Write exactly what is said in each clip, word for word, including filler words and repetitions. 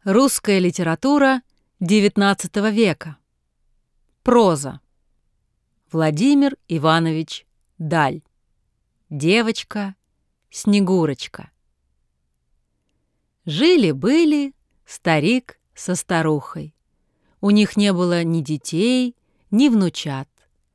Русская литература девятнадцатого века. Проза. Владимир Иванович Даль. Девочка Снегурочка. Жили-были старик со старухой. У них не было ни детей, ни внучат.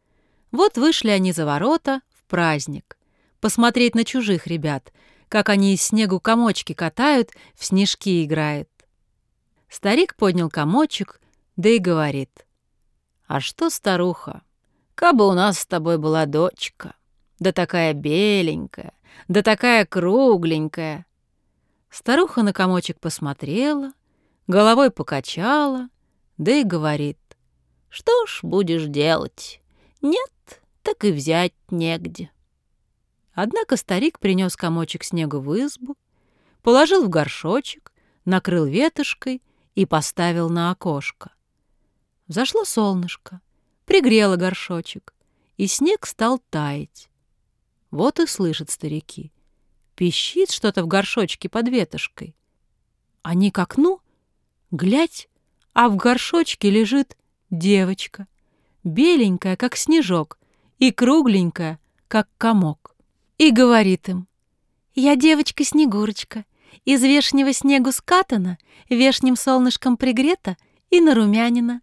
Вот вышли они за ворота в праздник, посмотреть на чужих ребят, как они из снегу комочки катают, в снежки играют. Старик поднял комочек, да и говорит: «А что, старуха, кабы у нас с тобой была дочка, да такая беленькая, да такая кругленькая». Старуха на комочек посмотрела, головой покачала, да и говорит: «Что ж будешь делать? Нет, так и взять негде». Однако старик принес комочек снегу в избу, положил в горшочек, накрыл ветошкой и поставил на окошко. Взошло солнышко, пригрело горшочек, и снег стал таять. Вот и слышат старики: пищит что-то в горшочке под ветошкой. Они к окну, глядь, а в горшочке лежит девочка, беленькая, как снежок, и кругленькая, как комок. И говорит им: «Я девочка Снегурочка, из вешнего снегу скатана, вешним солнышком пригрета и нарумянина».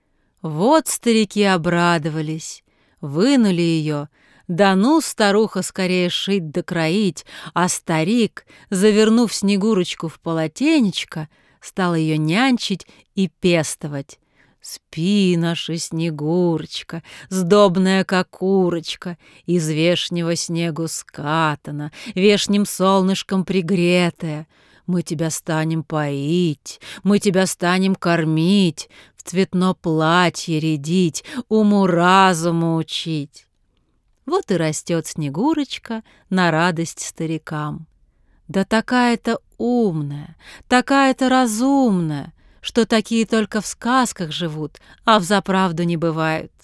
Вот старики обрадовались, вынули ее, да ну, старуха, скорее шить да кроить, а старик, завернув Снегурочку в полотенечко, стал ее нянчить и пестовать. «Спи, наша Снегурочка, сдобная, как курочка, из вешнего снегу скатана, вешним солнышком пригретая. Мы тебя станем поить, мы тебя станем кормить, в цветно платье рядить, уму-разуму учить». Вот и растет Снегурочка на радость старикам. Да такая-то умная, такая-то разумная, что такие только в сказках живут, а взаправду не бывают.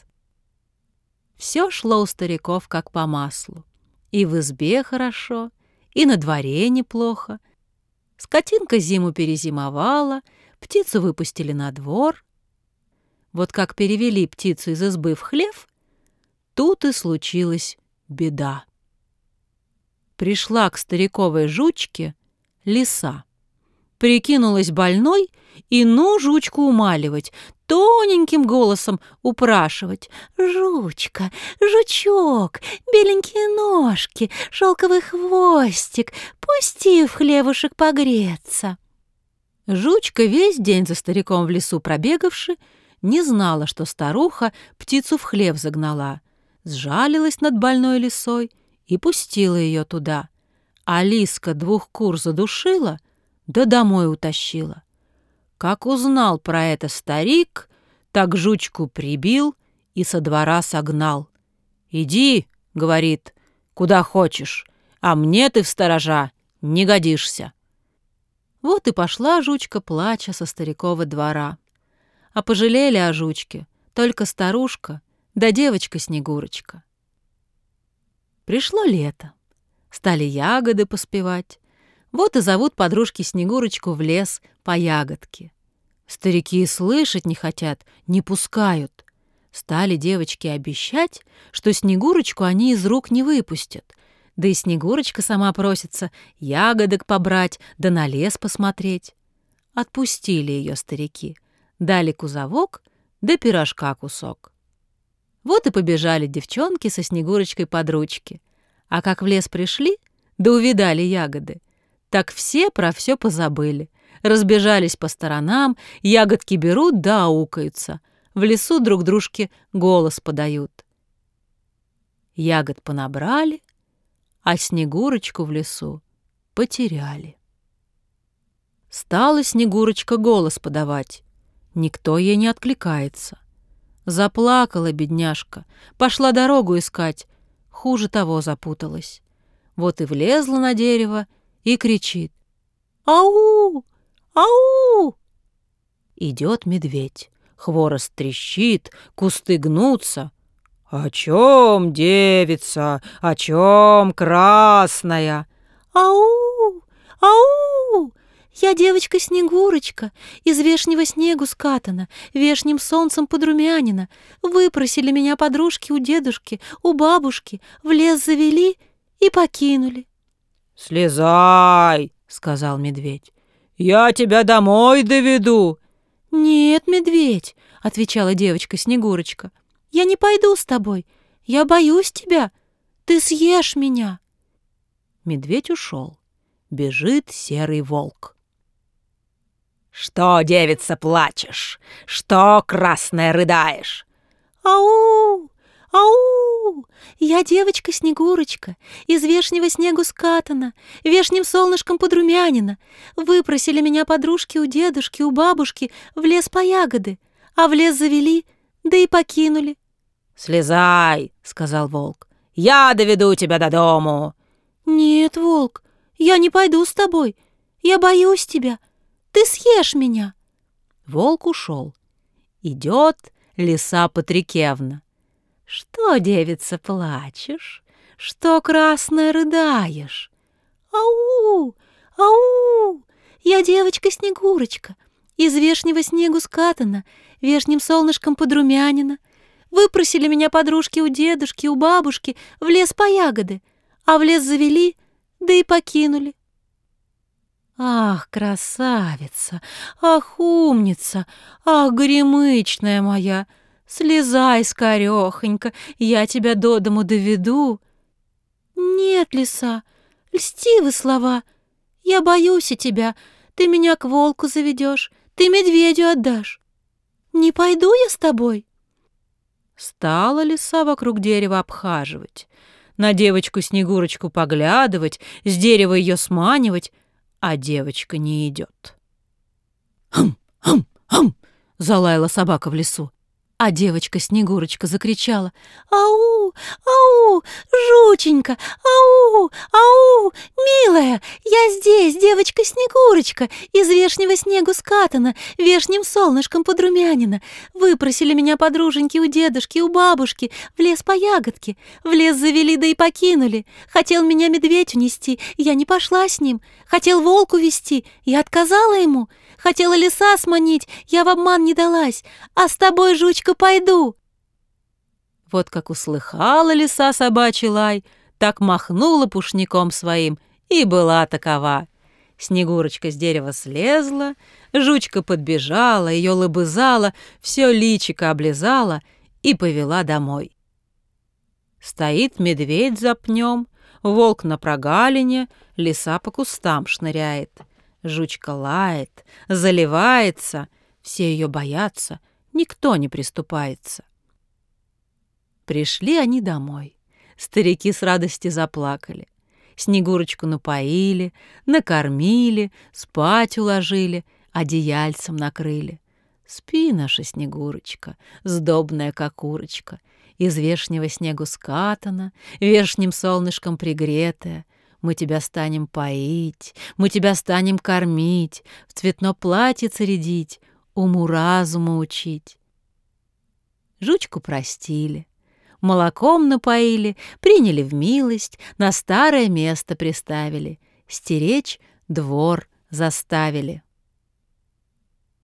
Все шло у стариков как по маслу. И в избе хорошо, и на дворе неплохо. Скотинка зиму перезимовала, птицу выпустили на двор. Вот как перевели птицу из избы в хлев, тут и случилась беда. Пришла к стариковой жучке лиса, прикинулась больной и ну жучку умаливать, тоненьким голосом упрашивать: «Жучка, жучок, беленькие ножки, шелковый хвостик, пусти в хлевушек погреться». Жучка, весь день за стариком в лесу пробегавши, не знала, что старуха птицу в хлев загнала, сжалилась над больной лисой и пустила ее туда, а лиска двух кур задушила, да домой утащила. Как узнал про это старик, так жучку прибил и со двора согнал. «Иди, — говорит, — куда хочешь, а мне ты в сторожа не годишься». Вот и пошла жучка, плача, со старикова двора. А пожалели о жучке только старушка да девочка Снегурочка. Пришло лето, стали ягоды поспевать. Вот и зовут подружки Снегурочку в лес по ягодке. Старики и слышать не хотят, не пускают. Стали девочки обещать, что Снегурочку они из рук не выпустят. Да и Снегурочка сама просится ягодок побрать, да на лес посмотреть. Отпустили ее старики, дали кузовок, да пирожка кусок. Вот и побежали девчонки со Снегурочкой под ручки. А как в лес пришли, да увидали ягоды, так все про все позабыли, разбежались по сторонам, ягодки берут да аукаются, в лесу друг дружке голос подают. Ягод понабрали, а Снегурочку в лесу потеряли. Стала Снегурочка голос подавать, никто ей не откликается. Заплакала бедняжка, пошла дорогу искать, хуже того запуталась. Вот и влезла на дерево и кричит: «Ау! Ау!» Идет медведь, хворост трещит, кусты гнутся. «О чем, девица, о чем, красная?» «Ау! Ау! Я девочка-снегурочка, из вешнего снегу скатана, вешним солнцем подрумянина. Выпросили меня подружки у дедушки, у бабушки, в лес завели и покинули». «Слезай», — сказал медведь, — «я тебя домой доведу». «Нет, медведь», — отвечала девочка-снегурочка, — «я не пойду с тобой, я боюсь тебя, ты съешь меня». Медведь ушел. Бежит серый волк. «Что, девица, плачешь? Что, красная, рыдаешь?» «Ау! Ау! Я девочка-снегурочка, из вешнего снегу скатана, вешним солнышком подрумянина. Выпросили меня подружки у дедушки, у бабушки в лес по ягоды, а в лес завели, да и покинули». «Слезай», — сказал волк, — «я доведу тебя до дому». «Нет, волк, я не пойду с тобой, я боюсь тебя, ты съешь меня». Волк ушел. Идет лиса Патрикевна. «Что, девица, плачешь? Что, красная, рыдаешь?» «Ау! Ау! Я девочка-снегурочка, из вешнего снегу скатана, вешним солнышком подрумянина. Выпросили меня подружки у дедушки, у бабушки в лес по ягоды, а в лес завели, да и покинули». «Ах, красавица! Ах, умница! Ах, горемычная моя! Слезай скорехонько, я тебя до дому доведу». «Нет, лиса, льстивы слова, я боюсь и тебя, ты меня к волку заведешь, ты медведю отдашь. Не пойду я с тобой». Стала лиса вокруг дерева обхаживать, на девочку-снегурочку поглядывать, с дерева ее сманивать, а девочка не идет. «Хм, хм, хм!» — залаяла собака в лесу. А девочка-снегурочка закричала: «Ау! Ау! Жученька! Ау! Ау! Милая! Я здесь, девочка-снегурочка, из вешнего снегу скатана, вешним солнышком подрумянина. Выпросили меня подруженьки у дедушки, у бабушки, в лес по ягодке. В лес завели, да и покинули. Хотел меня медведь унести, я не пошла с ним. Хотел волк увести, я отказала ему. Хотела лиса сманить, я в обман не далась. А с тобой, жучка, пойду». Вот как услыхала лиса собачий лай, так махнула пушником своим и была такова. Снегурочка с дерева слезла, жучка подбежала, ее лобызала, все личико облизала и повела домой. Стоит медведь за пнем, волк на прогалине, лиса по кустам шныряет. Жучка лает, заливается, все ее боятся, никто не приступается. Пришли они домой. Старики с радости заплакали. Снегурочку напоили, накормили, спать уложили, одеяльцем накрыли. Спи, наша Снегурочка, сдобная, как курочка, из вешнего снегу скатана, вешним солнышком пригретая. Мы тебя станем поить, мы тебя станем кормить, в цветно платьице рядить, уму-разуму учить. Жучку простили, молоком напоили, приняли в милость, на старое место приставили, стеречь двор заставили.